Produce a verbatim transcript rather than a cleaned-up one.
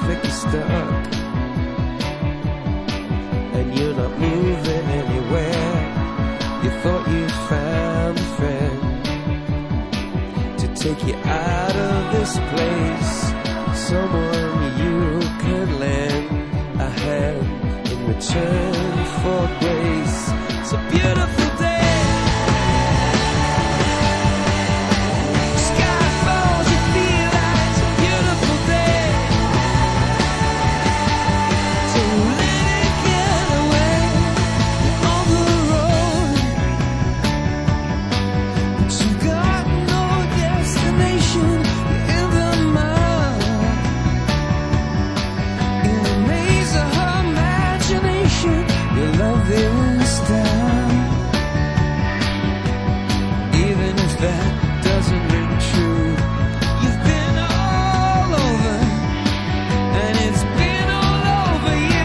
like you're stuck, and you're not moving anywhere. You thought you found a friend to take you out of this place, someone you could lend a hand in return for grace. So beautiful.